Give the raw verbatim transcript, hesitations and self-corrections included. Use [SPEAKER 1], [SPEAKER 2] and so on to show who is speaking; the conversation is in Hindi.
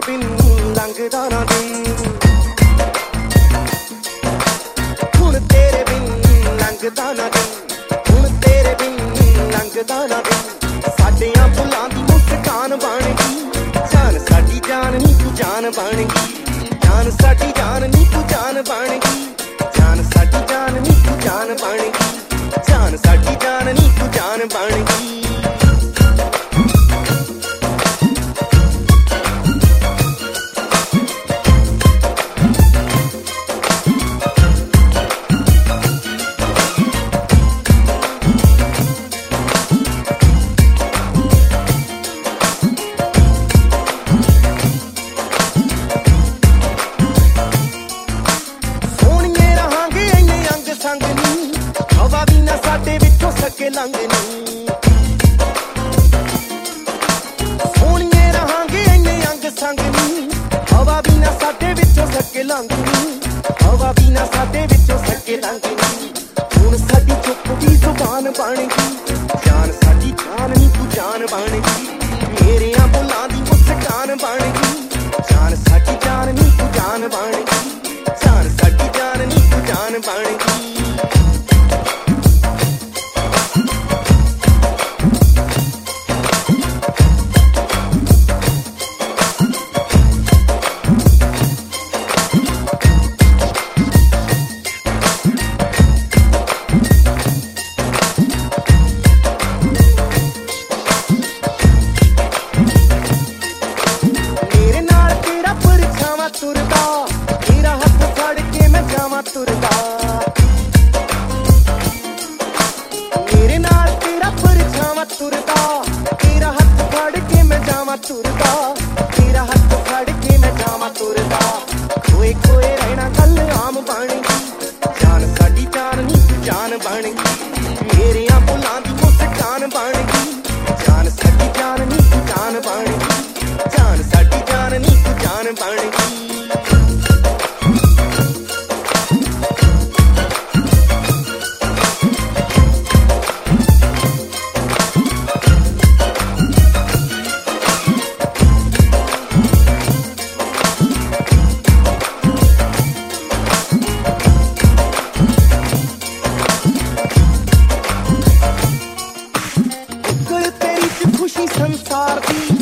[SPEAKER 1] बिन लंघदा ना दिन, हुण तेरे बिन लंघदा ना दिन, हुण तेरे बिन लंघदा ना दिन। साडियां फुल्लां दी मुस्कान बन गई, जान साडी जान नी तू जान बन गई, जान साडी जान नी तू जान बन गई, जान साडी जान नी तू जान बन गई, जान साडी जान नी तू जान बन गई। हवा भी ना साडे विचों सके लंघनी, सोहणिए रहांगे इन्ने अंग संग नी। हवा भी ना साडे विचों सके लंघनी, हवा भी ना साडे विचों सके लंघनी। हुण साडी चुप दी जुबान बन गई, जान साडी जान नी तू जान बन गई, मेरियां बुल्लां दी मुस्कान बन गई, जान साडी जान नी तू जान बन गई, जान साडी जान नी तू जान बन गई। तुरदा तेरा हाथ फड़ के मैं जावां तुरदा, मेरे नाल तेरा परछावां तुरदा, तेरा हाथ फड़ के मैं जावां तुरदा, तेरा हाथ फड़ के मैं जावां तुरदा। खोए खोए रहना गल आम बन गई, जान साडी जान नी तू जान बन गई, मेरियां बुल्लां दी मुस्कान बन गई, जान साडी जान नी तू जान बन गई, जान साडी जान नी तू जान बन गई। खुशी संसार दी